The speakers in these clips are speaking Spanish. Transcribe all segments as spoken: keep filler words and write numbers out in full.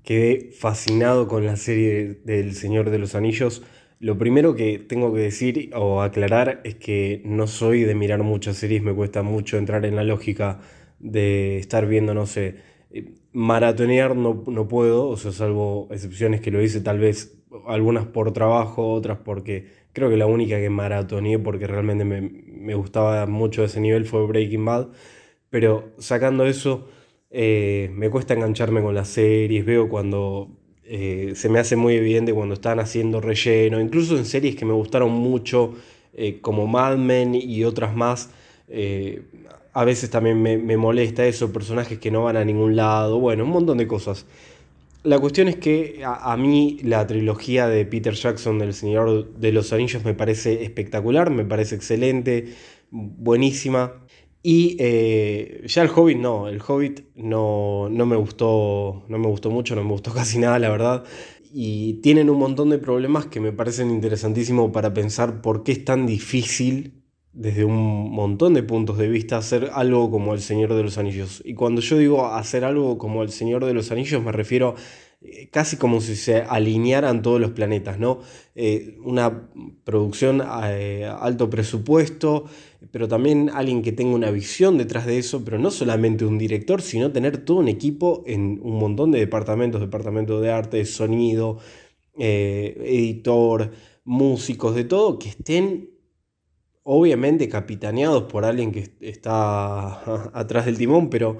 Quedé fascinado con la serie del Señor de los Anillos. Lo primero que tengo que decir o aclarar es que no soy de mirar muchas series, me cuesta mucho entrar en la lógica de estar viendo, no sé, eh, maratonear no, no puedo, o sea, salvo excepciones que lo hice tal vez algunas por trabajo, otras porque creo que la única que maratoneé porque realmente me, me gustaba mucho ese nivel fue Breaking Bad. Pero sacando eso, eh, me cuesta engancharme con las series, veo cuando eh, se me hace muy evidente cuando están haciendo relleno, incluso en series que me gustaron mucho, eh, como Mad Men y otras más, eh, a veces también me, me molesta eso, personajes que no van a ningún lado, bueno, un montón de cosas. La cuestión es que a, a mí la trilogía de Peter Jackson del Señor de los Anillos me parece espectacular, me parece excelente, buenísima. Y eh, ya el Hobbit no, el Hobbit no, no me gustó, no me gustó mucho, no me gustó casi nada, la verdad. Y tienen un montón de problemas que me parecen interesantísimos para pensar por qué es tan difícil, desde un montón de puntos de vista, hacer algo como El Señor de los Anillos. Y cuando yo digo hacer algo como El Señor de los Anillos, me refiero eh, casi como si se alinearan todos los planetas, ¿no? Eh, una producción eh, alto presupuesto, pero también alguien que tenga una visión detrás de eso, pero no solamente un director, sino tener todo un equipo en un montón de departamentos, departamento de arte, sonido, eh, editor, músicos, de todo, que estén obviamente capitaneados por alguien que está atrás del timón, pero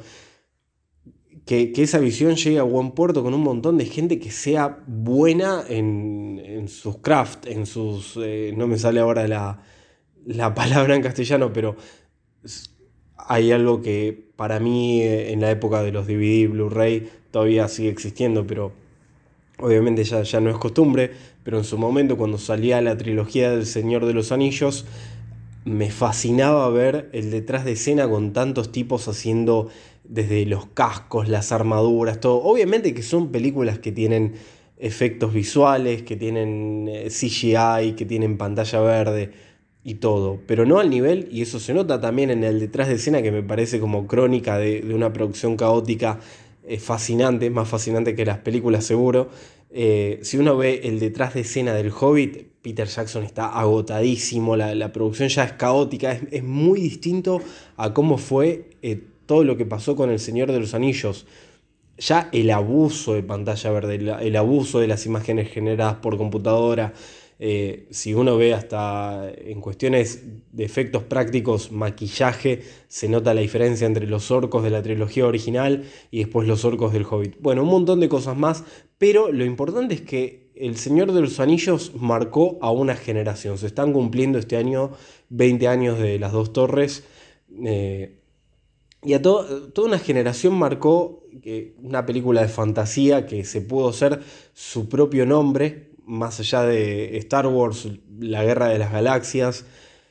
que, que esa visión llegue a buen puerto con un montón de gente que sea buena en, en sus craft, en sus... eh, no me sale ahora la, la palabra en castellano, pero hay algo que para mí eh, en la época de los D V D, Blu-ray, todavía sigue existiendo, pero obviamente ya, ya no es costumbre, pero en su momento cuando salía la trilogía del Señor de los Anillos, me fascinaba ver el detrás de escena con tantos tipos haciendo desde los cascos, las armaduras, todo. Obviamente que son películas que tienen efectos visuales, que tienen eh, C G I, que tienen pantalla verde y todo, pero no al nivel, y eso se nota también en el detrás de escena que me parece como crónica de, de una producción caótica eh, fascinante, más fascinante que las películas seguro. Eh, si uno ve el detrás de escena del Hobbit, Peter Jackson está agotadísimo, la, la producción ya es caótica, es, es muy distinto a cómo fue eh, todo lo que pasó con El Señor de los Anillos. Ya el abuso de pantalla verde, el, el abuso de las imágenes generadas por computadora, eh, si uno ve hasta en cuestiones de efectos prácticos, maquillaje, se nota la diferencia entre los orcos de la trilogía original y después los orcos del Hobbit. Bueno, un montón de cosas más, pero lo importante es que El Señor de los Anillos marcó a una generación. Se están cumpliendo este año veinte años de las dos torres. Eh, y a to- toda una generación marcó que una película de fantasía que se pudo hacer su propio nombre, más allá de Star Wars, la Guerra de las Galaxias.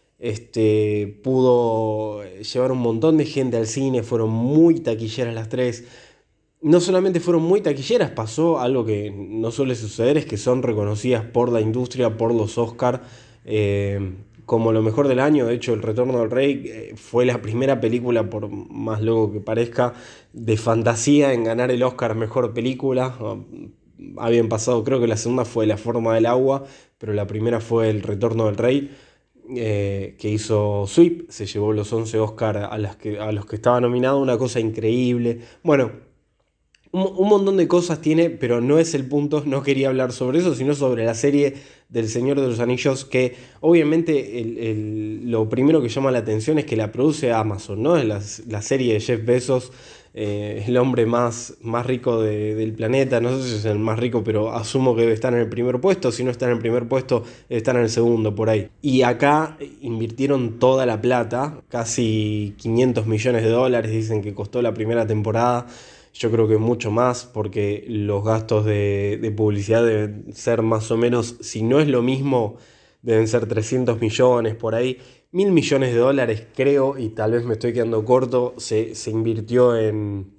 Este, pudo llevar un montón de gente al cine, fueron muy taquilleras las tres. No solamente fueron muy taquilleras, pasó algo que no suele suceder, es que son reconocidas por la industria, por los Oscar, eh, como lo mejor del año. De hecho, El Retorno del Rey eh, fue la primera película, por más loco que parezca, de fantasía en ganar el Oscar a Mejor Película. Oh, habían pasado, creo que la segunda fue La Forma del Agua, pero la primera fue El Retorno del Rey, eh, que hizo Sweep, se llevó los once Oscar a, las que, a los que estaba nominado, una cosa increíble. Bueno, un, un montón de cosas tiene, pero no es el punto, no quería hablar sobre eso, sino sobre la serie del Señor de los Anillos, que obviamente el- el- lo primero que llama la atención es que la produce Amazon, ¿no? Es la, la serie de Jeff Bezos, eh, el hombre más, más rico de- del planeta, no sé si es el más rico, pero asumo que debe estar en el primer puesto, si no está en el primer puesto, debe estar en el segundo, por ahí. Y acá invirtieron toda la plata, casi quinientos millones de dólares, dicen que costó la primera temporada. Yo creo que mucho más porque los gastos de, de publicidad deben ser más o menos, si no es lo mismo, deben ser trescientos millones por ahí. Mil millones de dólares creo, y tal vez me estoy quedando corto, se, se invirtió en,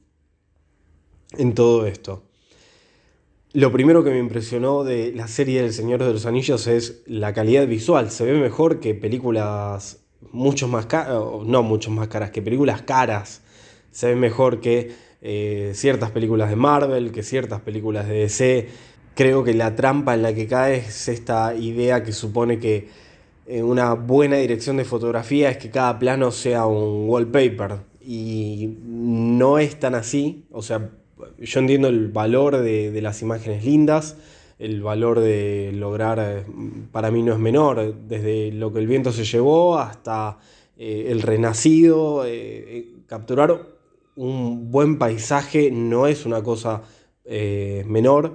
en todo esto. Lo primero que me impresionó de la serie del Señor de los Anillos es la calidad visual. Se ve mejor que películas mucho más caras, no mucho más caras, que películas caras. Se ve mejor que eh, ciertas películas de Marvel, que ciertas películas de D C. Creo que la trampa en la que cae es esta idea que supone que eh, una buena dirección de fotografía es que cada plano sea un wallpaper. Y no es tan así. O sea, yo entiendo el valor de, de las imágenes lindas, el valor de lograr, eh, para mí no es menor, desde Lo que el viento se llevó hasta eh, El renacido. Eh, eh, capturar un buen paisaje no es una cosa eh, menor.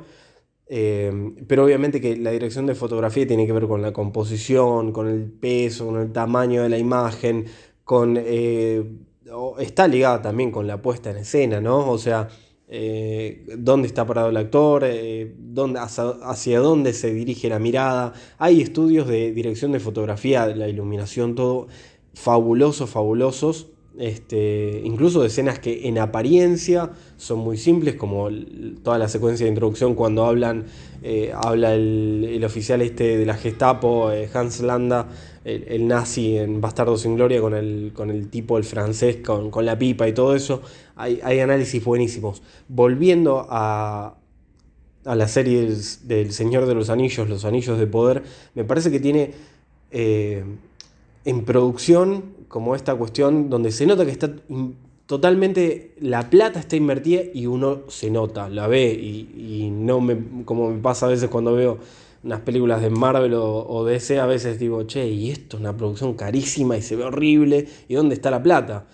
Eh, pero obviamente que la dirección de fotografía tiene que ver con la composición, con el peso, con el tamaño de la imagen, con, eh, está ligada también con la puesta en escena, ¿no? O sea, eh, dónde está parado el actor, eh, dónde, hacia, hacia dónde se dirige la mirada. Hay estudios de dirección de fotografía, la iluminación, todo fabulosos, fabulosos. Este, incluso de escenas que en apariencia son muy simples, como toda la secuencia de introducción cuando hablan, eh, habla el, el oficial este de la Gestapo, eh, Hans Landa, el, el nazi en Bastardos sin Gloria, con el, con el tipo, el francés, con, con la pipa y todo eso. Hay, hay análisis buenísimos. Volviendo a, a la serie del, del Señor de los Anillos, Los Anillos de Poder, me parece que tiene eh, en producción como esta cuestión donde se nota que está totalmente, la plata está invertida y uno se nota, la ve y, y no me, como me pasa a veces cuando veo unas películas de Marvel o, o D C, a veces digo, che, y esto es una producción carísima y se ve horrible, ¿y dónde está la plata?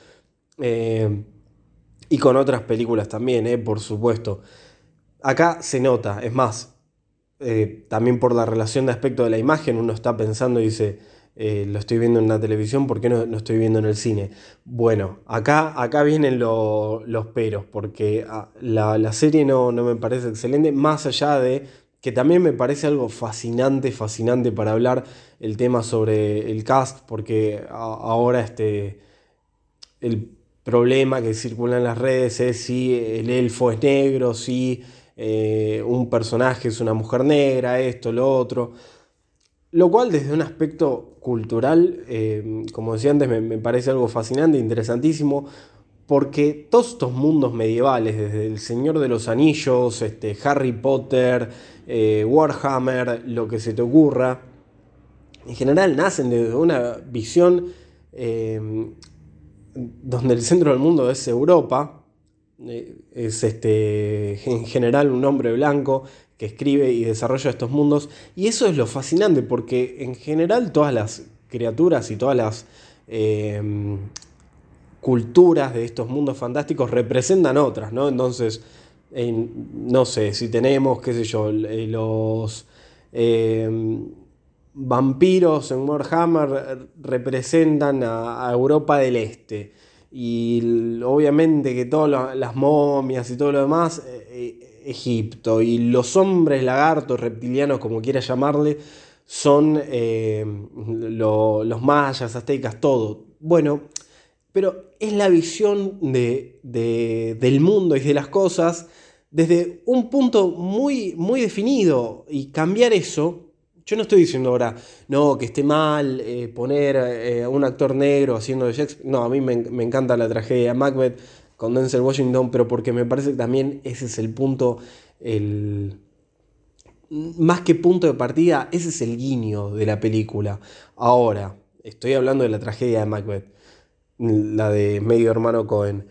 Eh, y con otras películas también, eh, por supuesto. Acá se nota, es más, eh, también por la relación de aspecto de la imagen, uno está pensando y dice, Eh, lo estoy viendo en la televisión, ¿por qué no lo estoy viendo en el cine? Bueno, acá, acá vienen lo, los peros, porque la, la serie no, no me parece excelente, más allá de que también me parece algo fascinante, fascinante para hablar el tema sobre el cast, porque a, ahora este, el problema que circula en las redes es si el elfo es negro, si eh, un personaje es una mujer negra, esto, lo otro. Lo cual desde un aspecto cultural, eh, como decía antes, me, me parece algo fascinante, interesantísimo, porque todos estos mundos medievales, desde El Señor de los Anillos, este, Harry Potter, eh, Warhammer, lo que se te ocurra, en general nacen de una visión eh, donde el centro del mundo es Europa, eh, es este, en general un hombre blanco que escribe y desarrolla estos mundos, y eso es lo fascinante, porque en general todas las criaturas y todas las eh, culturas de estos mundos fantásticos representan otras, ¿no? Entonces, eh, no sé, si tenemos, qué sé yo, los eh, vampiros en Warhammer representan a, a Europa del Este, y obviamente que todas las momias y todo lo demás, eh, Egipto, y los hombres lagartos, reptilianos, como quieras llamarle, son eh, lo, los mayas, aztecas, todo. Bueno, pero es la visión de, de, del mundo y de las cosas desde un punto muy, muy definido, y cambiar eso. Yo no estoy diciendo ahora, no, que esté mal eh, poner eh, a un actor negro haciendo de Shakespeare. No, a mí me, me encanta la tragedia Macbeth con Denzel Washington, pero porque me parece que también ese es el punto, el, más que punto de partida, ese es el guiño de la película. Ahora, estoy hablando de la tragedia de Macbeth, la de medio hermano Cohen.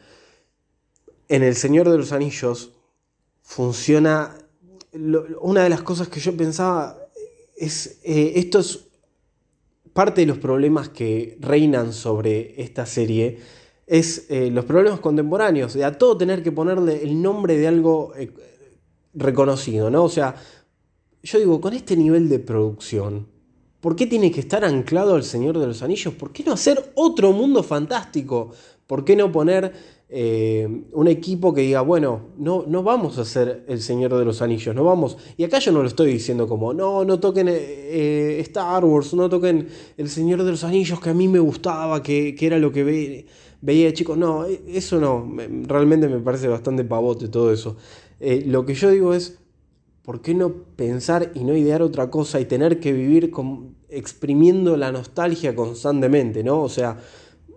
En El Señor de los Anillos funciona, lo, una de las cosas que yo pensaba es, eh, esto es parte de los problemas que reinan sobre esta serie, es eh, los problemas contemporáneos, de a todo tener que ponerle el nombre de algo eh, reconocido, ¿no? O sea, yo digo, con este nivel de producción, ¿por qué tiene que estar anclado al Señor de los Anillos? ¿Por qué no hacer otro mundo fantástico? ¿Por qué no poner eh, un equipo que diga, bueno, no, no vamos a hacer el Señor de los Anillos, no vamos? Y acá yo no lo estoy diciendo como, no, no toquen eh, Star Wars, no toquen el Señor de los Anillos que a mí me gustaba, que, que era lo que ve, veía de chico. No, eso no, realmente me parece bastante pavote todo eso. Eh, lo que yo digo es, ¿por qué no pensar y no idear otra cosa y tener que vivir con, exprimiendo la nostalgia constantemente, ¿no? O sea,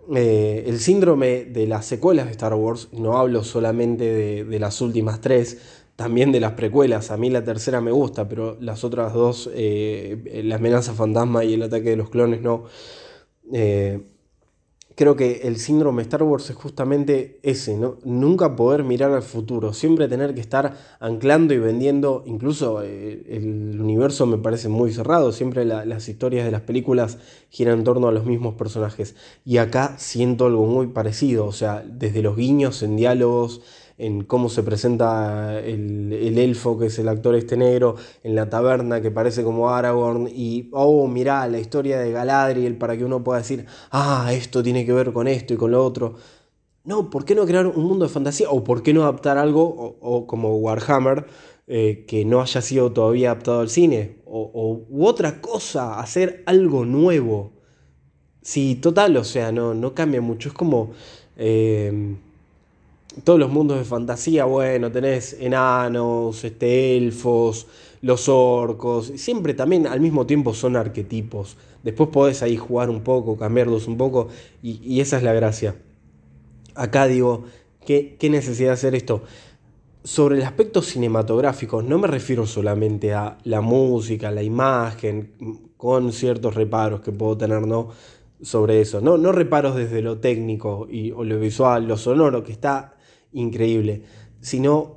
Eh, el síndrome de las secuelas de Star Wars, no hablo solamente de, de las últimas tres, también de las precuelas. A mí la tercera me gusta, pero las otras dos, eh, La amenaza fantasma y el ataque de los clones, no. Eh, Creo que el síndrome Star Wars es justamente ese, ¿no? Nunca poder mirar al futuro, siempre tener que estar anclando y vendiendo, incluso eh, el universo me parece muy cerrado, siempre la- las historias de las películas giran en torno a los mismos personajes. Y acá siento algo muy parecido, o sea, desde los guiños en diálogos, en cómo se presenta el, el elfo, que es el actor este negro, en la taberna que parece como Aragorn, y, oh, mirá, la historia de Galadriel, para que uno pueda decir, ah, esto tiene que ver con esto y con lo otro. No, ¿por qué no crear un mundo de fantasía? ¿O por qué no adaptar algo o, o como Warhammer, eh, que no haya sido todavía adaptado al cine? O, o- u otra cosa, hacer algo nuevo. Sí, total, o sea, no, no cambia mucho. Es como eh, todos los mundos de fantasía, bueno, tenés enanos, este, elfos, los orcos. Siempre también al mismo tiempo son arquetipos. Después podés ahí jugar un poco, cambiarlos un poco, y, y esa es la gracia. Acá digo, ¿qué, qué necesidad de hacer esto? Sobre el aspecto cinematográfico, no me refiero solamente a la música, la imagen, con ciertos reparos que puedo tener, ¿no? Sobre eso. No, no reparos desde lo técnico y, o lo visual, lo sonoro, que está increíble, sino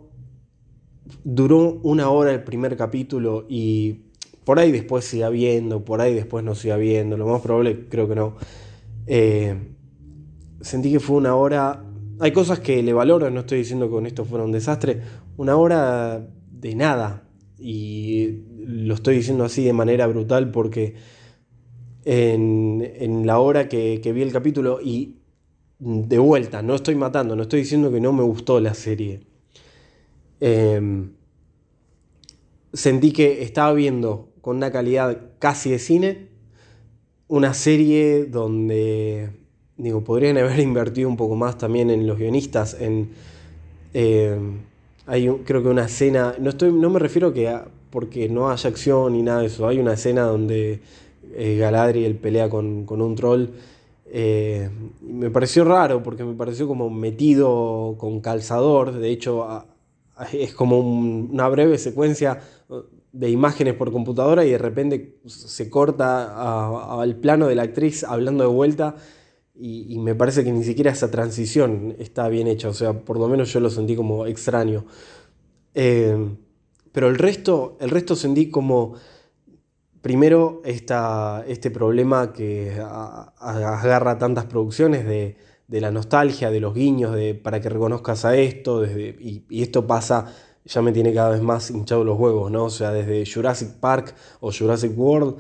duró una hora el primer capítulo y por ahí después siga viendo, por ahí después no siga viendo, lo más probable creo que no. Eh, Sentí que fue una hora. Hay cosas que le valoro, no estoy diciendo que con esto fuera un desastre. Una hora de nada. Y lo estoy diciendo así de manera brutal porque en, en la hora que, que vi el capítulo, y de vuelta, no estoy matando, no estoy diciendo que no me gustó la serie. Eh, Sentí que estaba viendo con una calidad casi de cine una serie donde, digo, podrían haber invertido un poco más también en los guionistas, en eh, hay un- creo que una escena, no estoy, no me refiero que a- porque no haya acción ni nada de eso, hay una escena donde eh, Galadriel pelea con, con un troll. Eh, y me pareció raro porque me pareció como metido con calzador, de hecho a- a- es como un- una breve secuencia eh, de imágenes por computadora y de repente se corta a- al plano de la actriz hablando de vuelta, y, y me parece que ni siquiera esa transición está bien hecha, o sea, por lo menos yo lo sentí como extraño. Eh, pero el resto, el resto sentí como, primero, esta, este problema que a- a- agarra tantas producciones de, de la nostalgia, de los guiños, de para que reconozcas a esto, desde, y, y esto pasa, ya me tiene cada vez más hinchado los huevos, ¿no? O sea, desde Jurassic Park o Jurassic World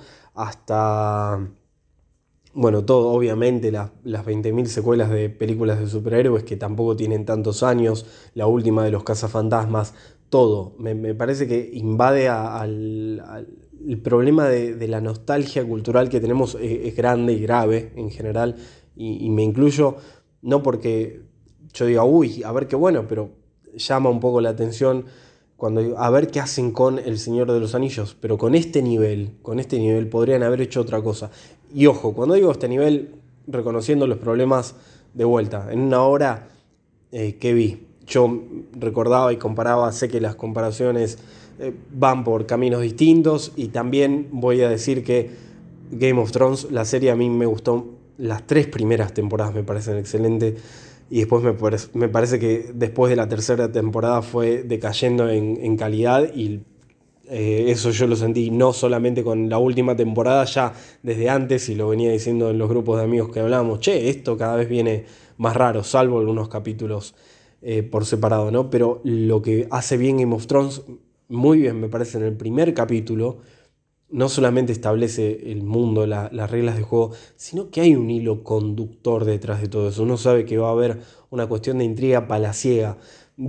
hasta, bueno, todo, obviamente, las, las veinte mil secuelas de películas de superhéroes que tampoco tienen tantos años, la última de los cazafantasmas, todo. Me, me parece que invade a- al, al- el problema de, de la nostalgia cultural que tenemos, es, es grande y grave en general, y, y me incluyo, no porque yo diga, uy, a ver qué bueno, pero llama un poco la atención cuando digo, a ver qué hacen con El Señor de los Anillos, pero con este nivel, con este nivel podrían haber hecho otra cosa. Y ojo, cuando digo este nivel, reconociendo los problemas de vuelta, en una hora eh, que vi, yo recordaba y comparaba, sé que las comparaciones eh, van por caminos distintos, y también voy a decir que Game of Thrones, la serie, a mí me gustó, las tres primeras temporadas me parecen excelentes, y después me, parece, me parece que después de la tercera temporada fue decayendo en, en calidad, y eh, eso yo lo sentí no solamente con la última temporada, ya desde antes, y lo venía diciendo en los grupos de amigos que hablábamos, che, esto cada vez viene más raro, salvo algunos capítulos eh, por separado, ¿no? Pero lo que hace bien Game of Thrones, muy bien me parece en el primer capítulo, no solamente establece el mundo, la- las reglas de juego, sino que hay un hilo conductor detrás de todo eso. Uno sabe que va a haber una cuestión de intriga palaciega,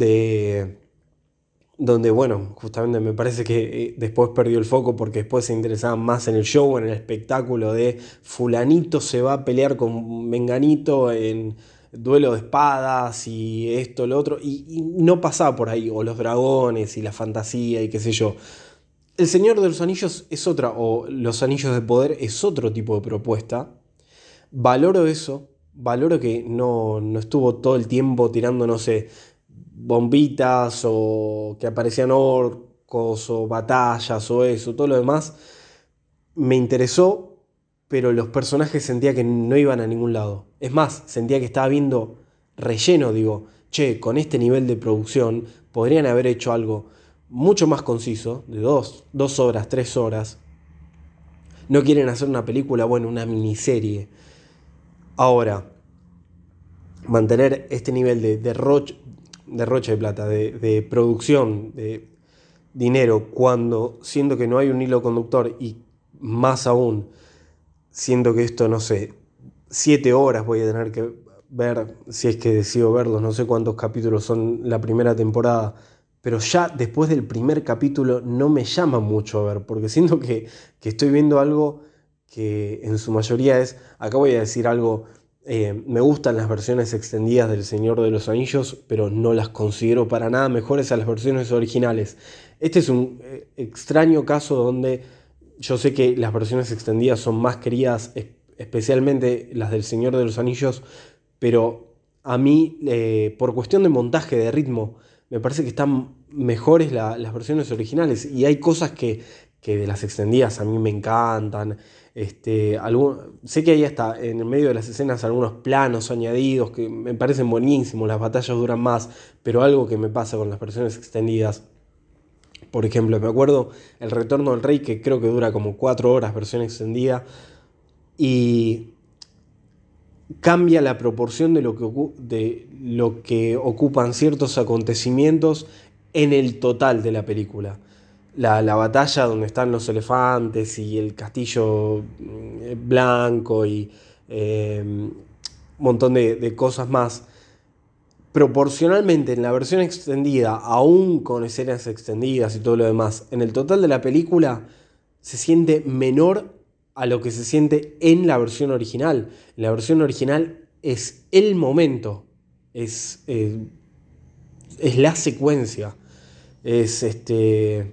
de donde, bueno, justamente me parece que eh, después perdió el foco porque después se interesaban más en el show, en el espectáculo de fulanito se va a pelear con menganito en duelo de espadas y esto, lo otro, y, y no pasaba por ahí, o los dragones y la fantasía y qué sé yo. El Señor de los Anillos es otra, o Los Anillos de Poder es otro tipo de propuesta. Valoro eso, valoro que no, no estuvo todo el tiempo tirando, no sé, bombitas o que aparecían orcos o batallas o eso, todo lo demás me interesó, pero los personajes sentía que no iban a ningún lado. Es más, sentía que estaba viendo relleno, digo, che, con este nivel de producción podrían haber hecho algo mucho más conciso, de dos, dos horas, tres horas. No quieren hacer una película, bueno, una miniserie. Ahora, mantener este nivel de derroche, derroche de plata, de, de producción, de dinero, cuando siento que no hay un hilo conductor y más aún, siento que esto, no sé, siete horas voy a tener que ver, si es que decido verlos, no sé cuántos capítulos son la primera temporada, pero ya después del primer capítulo no me llama mucho a ver, porque siento que, que estoy viendo algo que en su mayoría es, acá voy a decir algo, eh, me gustan las versiones extendidas del Señor de los Anillos, pero no las considero para nada mejores a las versiones originales. Este es un eh, extraño caso donde yo sé que las versiones extendidas son más queridas, especialmente las del Señor de los Anillos, pero a mí, eh, por cuestión de montaje, de ritmo, me parece que están mejores la, las versiones originales. Y hay cosas que, que de las extendidas a mí me encantan. Este, algún, sé que hay hasta en el medio de las escenas algunos planos añadidos que me parecen buenísimos, las batallas duran más, pero algo que me pasa con las versiones extendidas, por ejemplo, me acuerdo El Retorno del Rey, que creo que dura como cuatro horas, versión extendida, y cambia la proporción de lo que, de lo que ocupan ciertos acontecimientos en el total de la película. La, la batalla donde están los elefantes y el castillo blanco y eh, un montón de, de cosas más. Proporcionalmente en la versión extendida, aún con escenas extendidas y todo lo demás, en el total de la película se siente menor a lo que se siente en la versión original. En la versión original es el momento, es, eh, es la secuencia, es este...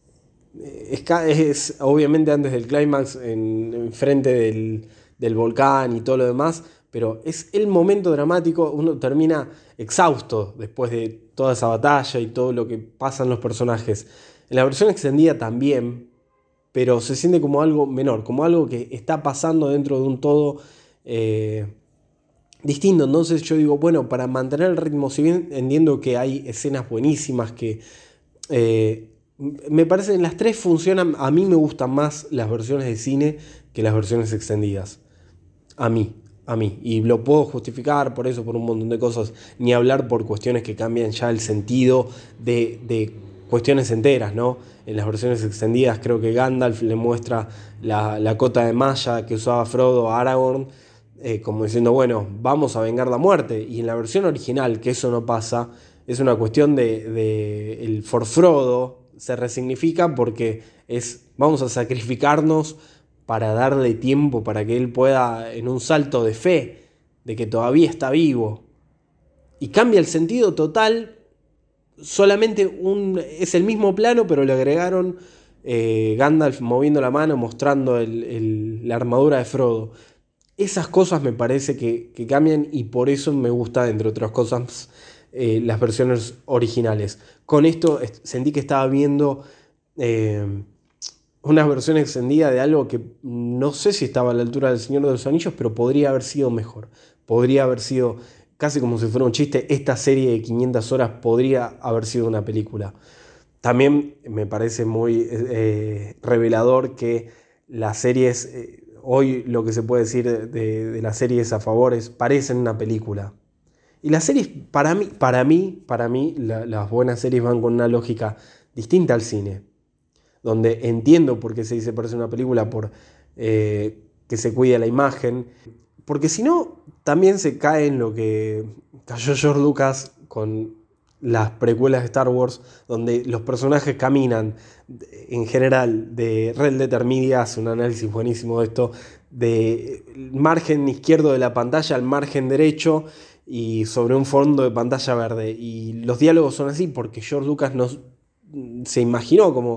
Es, es obviamente antes del clímax, en, en frente del, del volcán y todo lo demás, pero es el momento dramático, uno termina exhausto después de toda esa batalla y todo lo que pasan los personajes. En la versión extendida también, pero se siente como algo menor, como algo que está pasando dentro de un todo eh, distinto. Entonces yo digo, bueno, para mantener el ritmo, si bien entiendo que hay escenas buenísimas que... Eh, me parece que las tres funcionan, a mí me gustan más las versiones de cine que las versiones extendidas. A mí, a mí. Y lo puedo justificar por eso, por un montón de cosas. Ni hablar por cuestiones que cambian ya el sentido de, de cuestiones enteras, ¿no? En las versiones extendidas creo que Gandalf le muestra la, la cota de malla que usaba Frodo a Aragorn, eh, como diciendo, bueno, vamos a vengar la muerte. Y en la versión original, que eso no pasa, es una cuestión de, de el for Frodo se resignifica porque es vamos a sacrificarnos para darle tiempo para que él pueda, en un salto de fe, de que todavía está vivo. Y cambia el sentido total, solamente un, es el mismo plano, pero le agregaron eh, Gandalf moviendo la mano, mostrando el, el, la armadura de Frodo. Esas cosas me parece que, que cambian y por eso me gusta, entre otras cosas, Eh, las versiones originales. Con esto sentí que estaba viendo eh, una versión extendida de algo que no sé si estaba a la altura del Señor de los Anillos, pero podría haber sido mejor. Podría haber sido, casi como si fuera un chiste, esta serie de quinientas horas podría haber sido una película. También me parece muy eh, revelador que las series, eh, hoy lo que se puede decir de, de las series a favores, parecen una película. Y las series, para mí, para mí, para mí la, las buenas series van con una lógica distinta al cine, donde entiendo por qué se dice parece una película, por eh, que se cuida la imagen, porque si no, también se cae en lo que cayó George Lucas con las precuelas de Star Wars, donde los personajes caminan, en general, de Red Letter Media hace un análisis buenísimo de esto, de margen izquierdo de la pantalla al margen derecho, y sobre un fondo de pantalla verde. Y los diálogos son así porque George Lucas no, se imaginó como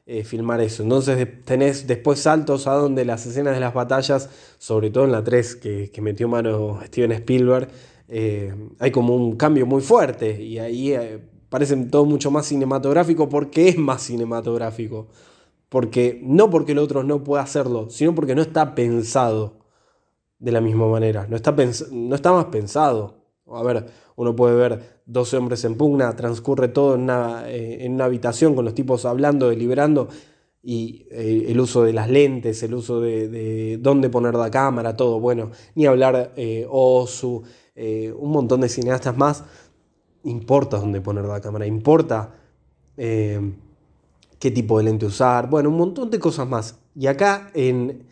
eh, filmar eso. Entonces de- tenés después saltos a donde las escenas de las batallas, sobre todo en la tres que, que metió mano Steven Spielberg, eh, hay como un cambio muy fuerte y ahí eh, parece todo mucho más cinematográfico porque es más cinematográfico. Porque, no porque el otro no pueda hacerlo, sino porque no está pensado de la misma manera. No está, pens- no está más pensado. A ver, uno puede ver doce hombres en pugna, transcurre todo en una, eh, en una habitación con los tipos hablando, deliberando, y eh, el uso de las lentes, el uso de, de dónde poner la cámara, todo. Bueno, ni hablar eh, Ozu, eh, un montón de cineastas más. Importa dónde poner la cámara, importa eh, qué tipo de lente usar, bueno, un montón de cosas más. Y acá en,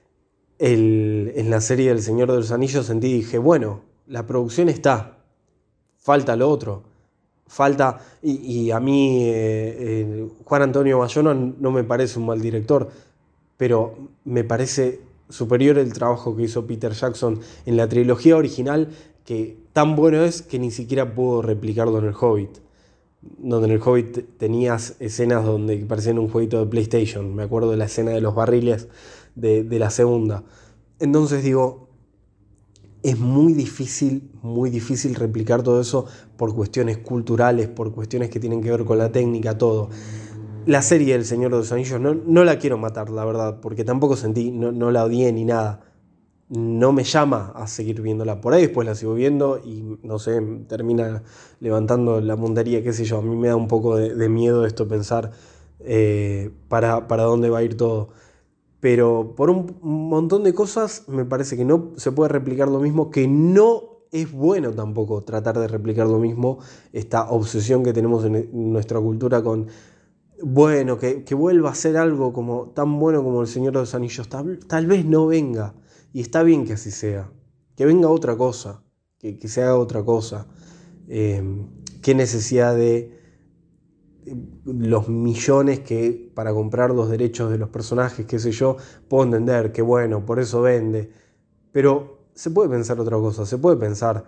el, en la serie del Señor de los Anillos sentí y dije, bueno, la producción está, falta lo otro. Falta, y, y a mí eh, eh, Juan Antonio Bayona no me parece un mal director, pero me parece superior el trabajo que hizo Peter Jackson en la trilogía original, que tan bueno es que ni siquiera pudo replicarlo en El Hobbit. Donde en El Hobbit tenías escenas donde parecían un jueguito de PlayStation. Me acuerdo de la escena de los barriles de, de la segunda. Entonces digo, es muy difícil, muy difícil replicar todo eso por cuestiones culturales, por cuestiones que tienen que ver con la técnica, todo. La serie El Señor de los Anillos no, no la quiero matar, la verdad, porque tampoco sentí, no, no la odié ni nada. No me llama a seguir viéndola. Por ahí después la sigo viendo y no sé, termina levantando la mundaría, qué sé yo. A mí me da un poco de, de miedo esto, pensar eh, para, para dónde va a ir todo. Pero por un montón de cosas me parece que no se puede replicar lo mismo, que no es bueno tampoco tratar de replicar lo mismo, esta obsesión que tenemos en nuestra cultura con, bueno, que, que vuelva a ser algo como tan bueno como El Señor de los Anillos, tal, tal vez no venga, y está bien que así sea, que venga otra cosa, que, que se haga otra cosa. Eh, ¿Qué necesidad de los millones que para comprar los derechos de los personajes, qué sé yo? Puedo entender que bueno, por eso vende, pero se puede pensar otra cosa, se puede pensar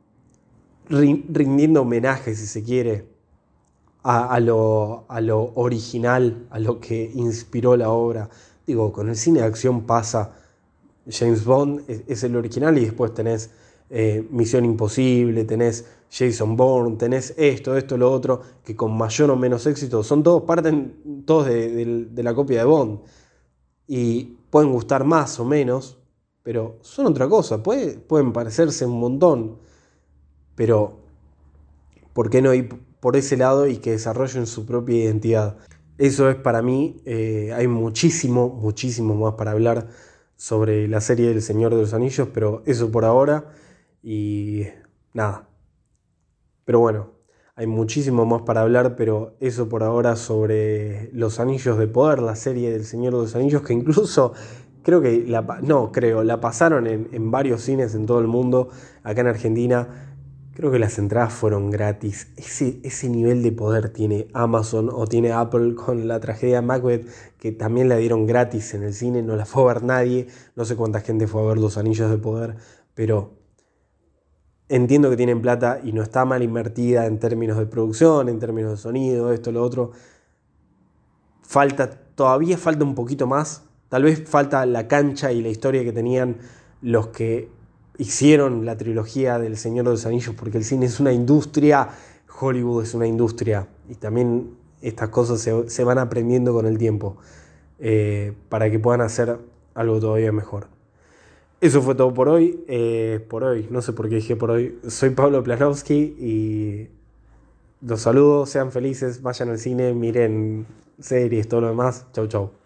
rindiendo homenaje, si se quiere, a, a, lo, a lo original, a lo que inspiró la obra. Digo, con el cine de acción pasa, James Bond es, es el original y después tenés eh, Misión Imposible, tenés Jason Bourne, tenés esto, esto, lo otro, que con mayor o menos éxito son todos, parten todos de, de, de la copia de Bond. Y pueden gustar más o menos, pero son otra cosa, puede, pueden parecerse un montón, pero ¿por qué no ir por ese lado y que desarrollen su propia identidad? Eso es para mí, eh, hay muchísimo, muchísimo más para hablar sobre la serie del Señor de los Anillos, pero eso por ahora y nada. Pero bueno, hay muchísimo más para hablar, pero eso por ahora sobre Los Anillos de Poder, la serie del Señor de los Anillos, que incluso creo que la, no, creo, la pasaron en, en varios cines en todo el mundo, acá en Argentina. Creo que las entradas fueron gratis. Ese, ese nivel de poder tiene Amazon o tiene Apple con la tragedia de Macbeth, que también la dieron gratis en el cine, no la fue a ver nadie. No sé cuánta gente fue a ver Los Anillos de Poder, pero entiendo que tienen plata y no está mal invertida en términos de producción, en términos de sonido, esto, lo otro. Falta, todavía falta un poquito más. Tal vez falta la cancha y la historia que tenían los que hicieron la trilogía del Señor de los Anillos, porque el cine es una industria, Hollywood es una industria, y también estas cosas se, se van aprendiendo con el tiempo eh, para que puedan hacer algo todavía mejor. Eso fue todo por hoy. Eh, por hoy, no sé por qué dije por hoy. Soy Pablo Planowski y los saludo, sean felices, vayan al cine, miren series, todo lo demás. Chau, chau.